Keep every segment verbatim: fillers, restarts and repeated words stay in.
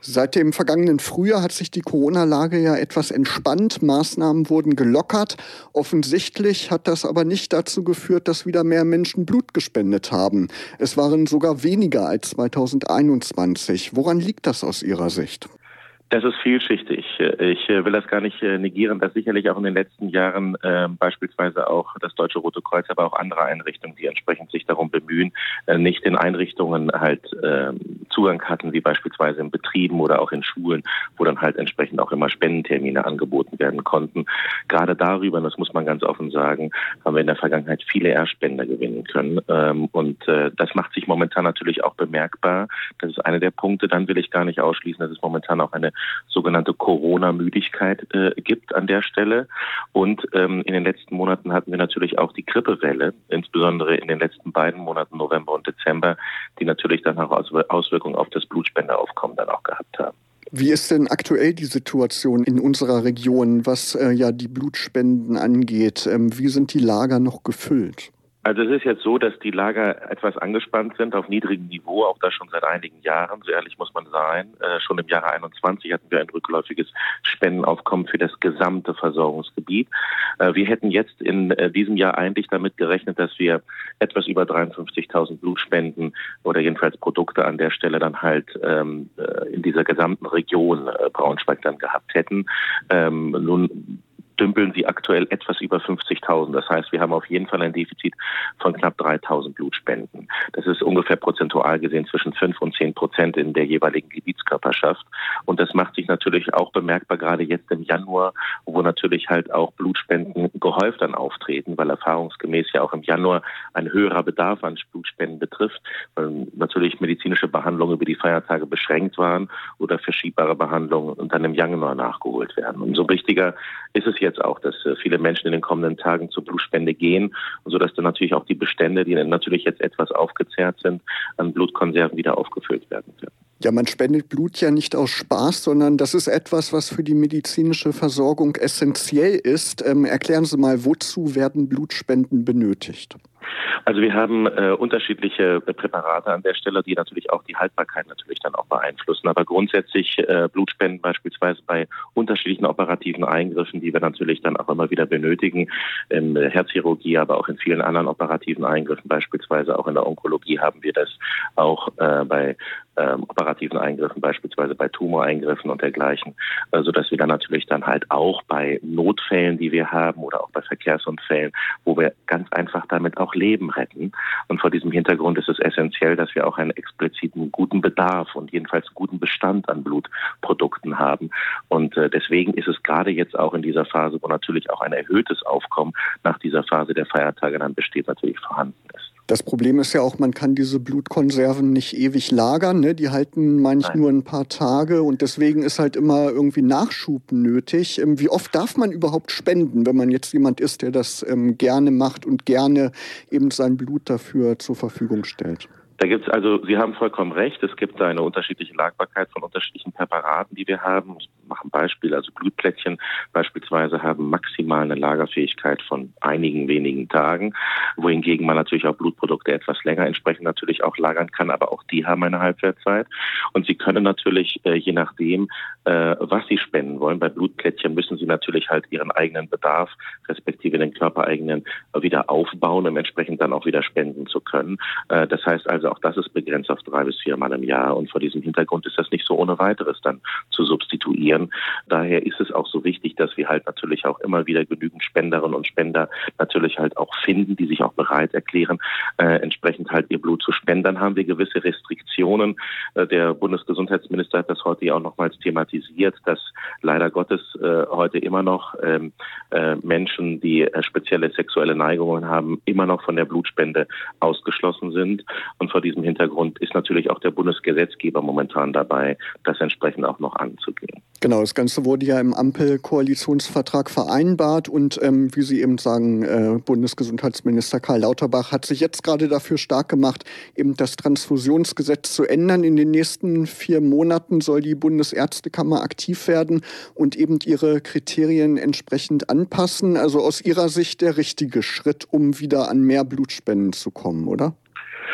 Seit dem vergangenen Frühjahr hat sich die Corona-Lage ja etwas entspannt, Maßnahmen wurden gelockert. Offensichtlich hat das aber nicht dazu geführt, dass wieder mehr Menschen Blut gespendet haben. Es waren sogar weniger als zweitausendeinundzwanzig. Woran liegt das aus Ihrer Sicht? Das ist vielschichtig. Ich will das gar nicht negieren, dass sicherlich auch in den letzten Jahren äh, beispielsweise auch das Deutsche Rote Kreuz, aber auch andere Einrichtungen, die entsprechend sich darum bemühen, äh, nicht in Einrichtungen halt äh, Zugang hatten, wie beispielsweise in Betrieben oder auch in Schulen, wo dann halt entsprechend auch immer Spendentermine angeboten werden konnten. Gerade darüber, und das muss man ganz offen sagen, haben wir in der Vergangenheit viele Erstspender gewinnen können. Ähm, und äh, das macht sich momentan natürlich auch bemerkbar. Das ist einer der Punkte. Dann will ich gar nicht ausschließen, dass es momentan auch eine sogenannte Corona-Müdigkeit äh, gibt an der Stelle. Und ähm, in den letzten Monaten hatten wir natürlich auch die Grippewelle, insbesondere in den letzten beiden Monaten November und Dezember, die natürlich dann auch Auswirkungen auf das Blutspenderaufkommen dann auch gehabt haben. Wie ist denn aktuell die Situation in unserer Region, was äh, ja die Blutspenden angeht? Ähm, wie sind die Lager noch gefüllt? Also es ist jetzt so, dass die Lager etwas angespannt sind, auf niedrigem Niveau, auch das schon seit einigen Jahren, so ehrlich muss man sein. Äh, schon im Jahre einundzwanzig hatten wir ein rückläufiges Spendenaufkommen für das gesamte Versorgungsgebiet. Äh, wir hätten jetzt in äh, diesem Jahr eigentlich damit gerechnet, dass wir etwas über dreiundfünfzigtausend Blutspenden oder jedenfalls Produkte an der Stelle dann halt ähm, in dieser gesamten Region äh, Braunschweig dann gehabt hätten. Ähm, nun dümpeln sie aktuell etwas über fünfzigtausend. Das heißt, wir haben auf jeden Fall ein Defizit von knapp dreitausend Blutspenden. Das ist ungefähr prozentual gesehen zwischen fünf und zehn Prozent in der jeweiligen Gebietskörperschaft. Und das macht sich natürlich auch bemerkbar, gerade jetzt im Januar, wo natürlich halt auch Blutspenden gehäuft dann auftreten, weil erfahrungsgemäß ja auch im Januar ein höherer Bedarf an Blutspenden betrifft, weil natürlich medizinische Behandlungen über die Feiertage beschränkt waren oder verschiebbare Behandlungen dann im Januar nachgeholt werden. Umso wichtiger ist es jetzt auch, dass viele Menschen in den kommenden Tagen zur Blutspende gehen, sodass dann natürlich auch die Bestände, die natürlich jetzt etwas aufgezehrt sind, an Blutkonserven wieder aufgefüllt werden können. Ja, man spendet Blut ja nicht aus Spaß, sondern das ist etwas, was für die medizinische Versorgung essentiell ist. Ähm, erklären Sie mal, wozu werden Blutspenden benötigt? Also wir haben äh, unterschiedliche äh, Präparate an der Stelle, die natürlich auch die Haltbarkeit natürlich dann auch beeinflussen. Aber grundsätzlich äh, Blutspenden beispielsweise bei unterschiedlichen operativen Eingriffen, die wir natürlich dann auch immer wieder benötigen, in der Herzchirurgie, aber auch in vielen anderen operativen Eingriffen, beispielsweise auch in der Onkologie haben wir das auch äh, bei ähm, operativen Eingriffen, beispielsweise bei Tumoreingriffen und dergleichen, äh, sodass wir dann natürlich dann halt auch bei Notfällen, die wir haben oder auch bei Verkehrsunfällen, wo wir ganz einfach damit auch Leben retten. Und vor diesem Hintergrund ist es essentiell, dass wir auch einen expliziten guten Bedarf und jedenfalls guten Bestand an Blutprodukten haben. Und äh, deswegen ist es gerade jetzt auch in dieser Phase, wo natürlich auch ein erhöhtes Aufkommen nach dieser Phase der Feiertage dann besteht, natürlich vorhanden ist. Das Problem ist ja auch, man kann diese Blutkonserven nicht ewig lagern, ne? Die halten manchmal nur ein paar Tage und deswegen ist halt immer irgendwie Nachschub nötig. Ähm, wie oft darf man überhaupt spenden, wenn man jetzt jemand ist, der das ähm, gerne macht und gerne eben sein Blut dafür zur Verfügung stellt? Da gibt's also, Sie haben vollkommen recht, es gibt da eine unterschiedliche Lagbarkeit von unterschiedlichen Präparaten, die wir haben. Ich mache ein Beispiel, also Blutplättchen beispielsweise haben maximal eine Lagerfähigkeit von einigen wenigen Tagen, wohingegen man natürlich auch Blutprodukte etwas länger entsprechend natürlich auch lagern kann, aber auch die haben eine Halbwertzeit. Und Sie können natürlich, äh, je nachdem, äh, was Sie spenden wollen, bei Blutplättchen müssen Sie natürlich halt Ihren eigenen Bedarf, respektive den körpereigenen, wieder aufbauen, um entsprechend dann auch wieder spenden zu können. Äh, das heißt also, auch das ist begrenzt auf drei bis vier Mal im Jahr. Und vor diesem Hintergrund ist das nicht so ohne weiteres dann zu substituieren. Daher ist es auch so wichtig, dass wir halt natürlich auch immer wieder genügend Spenderinnen und Spender natürlich halt auch finden, die sich auch bereit erklären, äh, entsprechend halt ihr Blut zu spenden. Dann haben wir gewisse Restriktionen. Äh, der Bundesgesundheitsminister hat das heute ja auch nochmals thematisiert, dass leider Gottes äh, heute immer noch ähm, äh, Menschen, die äh, spezielle sexuelle Neigungen haben, immer noch von der Blutspende ausgeschlossen sind. Und vor diesem Hintergrund ist natürlich auch der Bundesgesetzgeber momentan dabei, das entsprechend auch noch anzugehen. Genau, das Ganze wurde ja im Ampel-Koalitionsvertrag vereinbart und ähm, wie Sie eben sagen, äh, Bundesgesundheitsminister Karl Lauterbach hat sich jetzt gerade dafür stark gemacht, eben das Transfusionsgesetz zu ändern. In den nächsten vier Monaten soll die Bundesärztekammer aktiv werden und eben ihre Kriterien entsprechend anpassen. Also aus Ihrer Sicht der richtige Schritt, um wieder an mehr Blutspenden zu kommen, oder?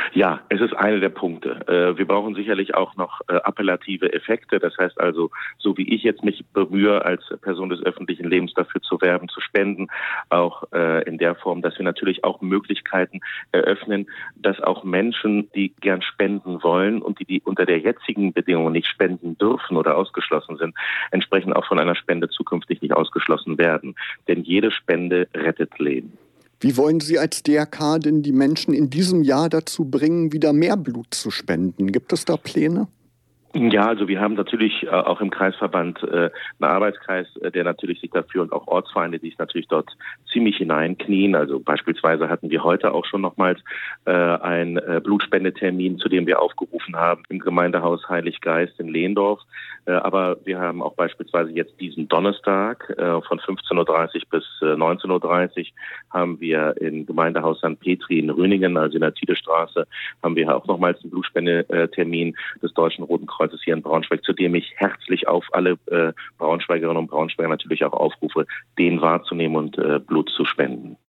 Ja, es ist einer der Punkte. Wir brauchen sicherlich auch noch appellative Effekte. Das heißt also, so wie ich jetzt mich bemühe, als Person des öffentlichen Lebens dafür zu werben, zu spenden, auch in der Form, dass wir natürlich auch Möglichkeiten eröffnen, dass auch Menschen, die gern spenden wollen und die, die unter der jetzigen Bedingung nicht spenden dürfen oder ausgeschlossen sind, entsprechend auch von einer Spende zukünftig nicht ausgeschlossen werden. Denn jede Spende rettet Leben. Wie wollen Sie als D R K denn die Menschen in diesem Jahr dazu bringen, wieder mehr Blut zu spenden? Gibt es da Pläne? Ja, also wir haben natürlich äh, auch im Kreisverband äh, einen Arbeitskreis, äh, der natürlich sich dafür und auch Ortsvereine, die sich natürlich dort ziemlich hineinknien. Also beispielsweise hatten wir heute auch schon nochmals äh, einen äh, Blutspendetermin, zu dem wir aufgerufen haben im Gemeindehaus Heiliggeist in Lehndorf. Äh, aber wir haben auch beispielsweise jetzt diesen Donnerstag äh, von fünfzehn Uhr dreißig bis äh, neunzehn Uhr dreißig haben wir im Gemeindehaus Sankt Petri in Röningen, also in der Tidestraße, haben wir auch nochmals einen Blutspendetermin des Deutschen Roten Kreuzes hier in Braunschweig, zu dem ich herzlich auf alle äh, Braunschweigerinnen und Braunschweiger natürlich auch aufrufe, den wahrzunehmen und äh, Blut zu spenden.